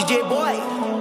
DJ Boy,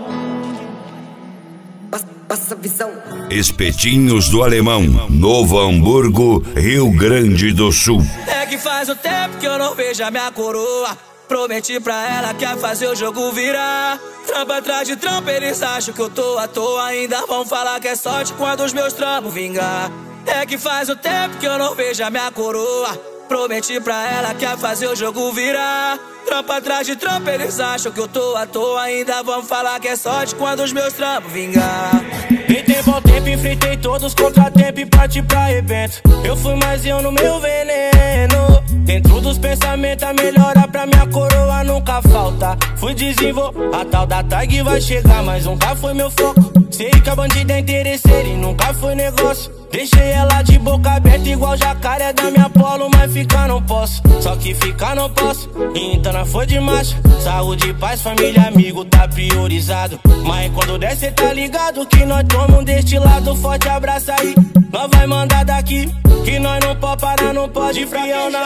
passa a visão. Espetinhos do Alemão, Novo Hamburgo, Rio Grande do Sul. É que faz um tempo que eu não vejo a minha coroa. Prometi pra ela que ia fazer o jogo virar. Trampa atrás de trampa, eles acham que eu tô à toa. Ainda vão falar que é sorte quando os meus trampos vingar. É que faz um tempo que eu não vejo a minha coroa. Prometi pra ela que ia fazer o jogo virar. Trampa atrás de trampa, eles acham que eu tô à toa. Ainda vão falar que é sorte quando os meus trampos vingar. Em bom tempo, enfrentei todos os contratempos e parti pra evento. Eu fui mais eu no meu veneno. Dentro dos pensamentos, a melhora pra minha coroa nunca falta. Fui desenvolver, a tal da tag vai chegar, mas nunca foi meu foco. Sei que a bandida é interesseira e nunca foi negócio. Deixei ela de boca aberta igual jacaré da minha polo, mas ficar não posso. Só que ficar não posso, então não foi de macho. Saúde, paz, família, amigo, tá priorizado. Mas quando der cê tá ligado que nós tomamos deste lado. Forte abraço aí, nós vai mandar daqui. Que nós não pode parar, não pode frião na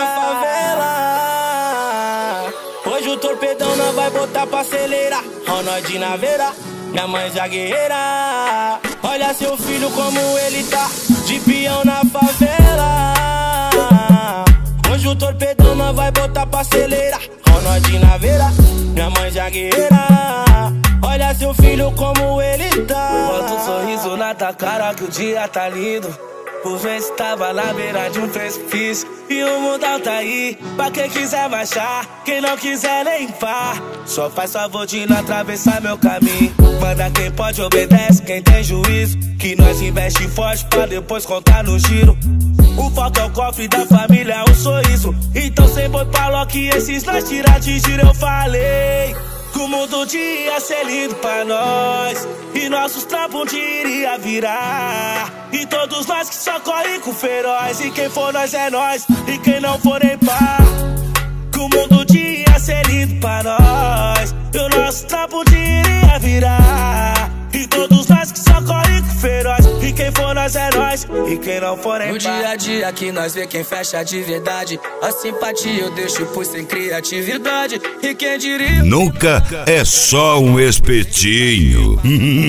favela. Hoje o torpedão nós vai botar pra acelerar. Ó nós de naveira, minha mãe zagueira. Olha seu filho como ele tá, de peão na favela. Hoje o torpedão nós vai botar pra acelerar. Ó nós de naveira, minha mãe zagueira. Olha seu filho como ele tá. Bota um sorriso na tua cara que o dia tá lindo. Por ver se tava na beira de um precipício. E o mundão tá aí, pra quem quiser baixar. Quem não quiser nem pá, só faz favor de não atravessar meu caminho. Manda quem pode, obedece quem tem juízo. Que nós investe forte pra depois contar no giro. O foco é o cofre da família, um sorriso. Então sem boi pra Loki, esses nós tirar de giro. Eu falei que o mundo ia ser lindo pra nós e nossos trampos um dia iria virar. E todos nós que só correm com feroz. E quem for nós é nós, e quem não for nem pá. Que o mundo ia ser lindo pra nós e o nosso trampo um dia iria virar. E todos nós que só correm com feroz. E quem for nós é nós, e quem não for nem pá. No dia a dia que nós vê quem fecha de verdade. A simpatia eu deixo por sem criatividade. E quem diria, nunca é só um espetinho.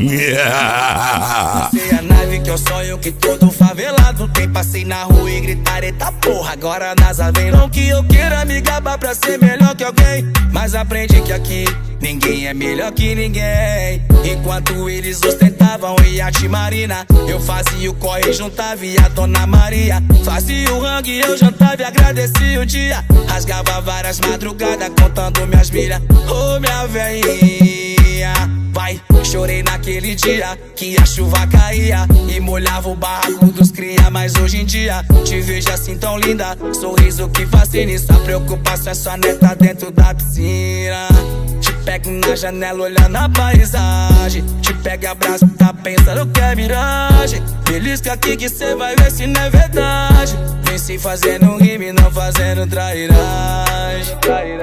sei a nave que eu sonho que todo favelado tem. Passei na rua e gritar, eita porra, agora a NASA vem. Não que eu queira me gabar pra ser melhor que alguém, mas aprendi que aqui ninguém é melhor que ninguém. Enquanto eles ostentavam iate marina, eu fazia o corre e juntava e a Dona Maria. Fazia o rangue, eu jantava e agradecia o dia. Rasgava várias madrugadas contando minhas milhas. Ô minha velhinha, vai, chorei naquele dia que a chuva caía e molhava o barraco dos cria. Mas hoje em dia te vejo assim tão linda, sorriso que fascina. E só preocupação é sua neta dentro da piscina. Te pego na janela olhando a paisagem. Te pego e abraço, tá pensando que é miragem. Belisca aqui que cê vai ver se não é verdade. Vem se fazendo rime, não fazendo trairagem.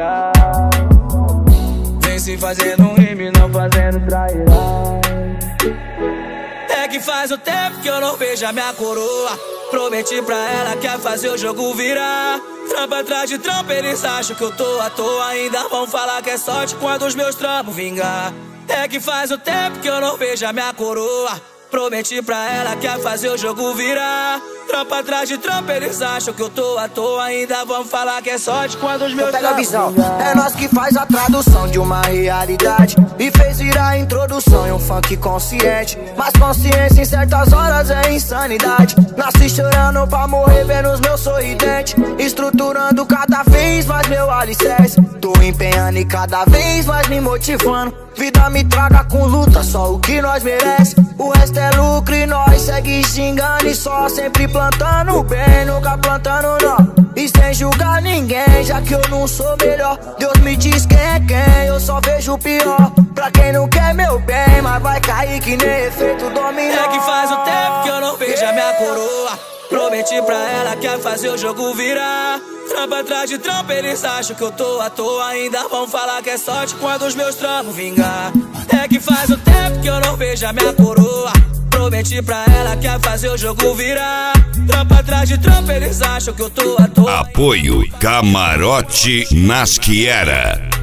Vem se fazendo rime, não fazendo trairagem. É que faz um tempo que eu não vejo a minha coroa. Prometi pra ela que ia fazer o jogo virar. Trampa atrás de trampa, eles acham que eu tô à toa. Ainda vão falar que é sorte quando os meus trampos vingar. É que faz um tempo que eu não vejo a minha coroa. Prometi pra ela que ia fazer o jogo virar. Trampa atrás de trampa, eles acham que eu tô à toa. Ainda vão falar que é sorte quando os meus Pega a visão, vingar. é nós que faz a tradução de uma realidade e fez virar a introdução em um funk consciente. Mas consciência em certas horas é insanidade. Nasci chorando pra morrer vendo os meus sorridentes, estruturando cada vez mais meu alicerce. Tô empenhando e cada vez mais me motivando. Vida me traga com luta, só o que nós merece. O resto é lucro e nós segue xingando e só sempre plantando bem, nunca plantando não. E sem julgar ninguém, já que eu não sou melhor. Deus me diz quem é quem, eu só vejo o pior. Pra quem não quer meu bem, mas vai cair que nem efeito dominó. É que faz um tempo que eu não vejo a minha coroa. Prometi pra ela que ia fazer o jogo virar. Trampa atrás de trampa, eles acham que eu tô à toa. Ainda vão falar que é sorte quando os meus trampos vingar. É que faz um tempo que eu não vejo a minha coroa. Prometi pra ela que ia fazer o jogo virar. Trampa atrás de trampa, eles acham que eu tô à toa. Apoio Camarote Nasquiera.